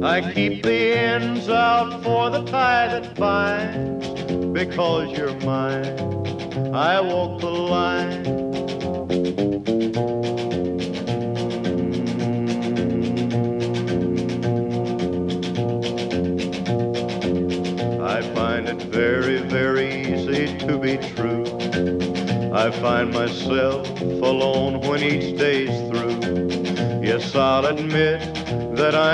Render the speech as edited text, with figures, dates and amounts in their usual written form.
I keep the ends out for the tie that binds. Because you're mine, I walk the line. I find it very, very easy to be true. I find myself alone when each day's through. Yes, I'll admit that